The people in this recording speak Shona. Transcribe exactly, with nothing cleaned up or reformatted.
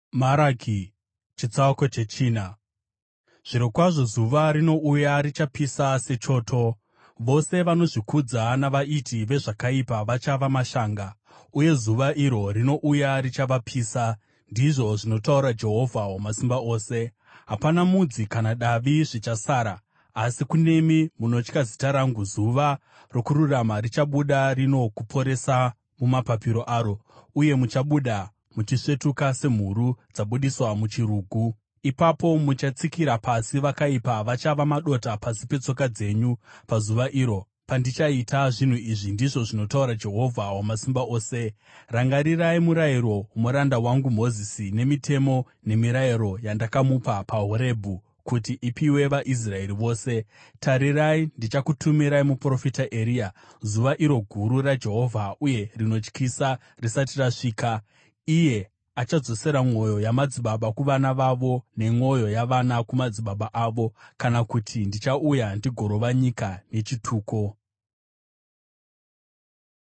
Maraki chitsauko chechina. Zvirokwazvo zuva rinouya richapisa sechoto. Vose vanozvikudza navaiti vezvakaipa vachava mashanga, uye zuva iro rinouya richavapisa, ndizvo zvinotaura Jehovha Wamasimba Ose. Hapana mudzi kana davi zvichasara, asi kunemi munotya zita rangu, zuva rokururama richabuda rino kuporesa mumapapiro aro, uye muchabuda muchisvetuka semhuru dzabudiswa muchirugu. Ipapo muchatsikira pasi vakaipa, vachava madota pasi petsoka dzenyu. Pazuva iro, pandichaita zvinhu izvi, ndizvo zvinotaura Jehovha Wamasimba Ose, rangarirai murayiro womuranda wangu Mozisi, nemitemo nemirayiro yandakamupa paHorebhi kuti ipiwe vaIsraeri vose. Tarirai, ndichakutumirai muprofita Eria, zuva iro guru raJehovha uye rinotyisa risati rasvika. Iye achadzosera mwoyo yamadzibaba kuvana vavo, nemwoyo yavana kumadzibaba avo, kana kuti ndichauya ndigorova nyika nechituko.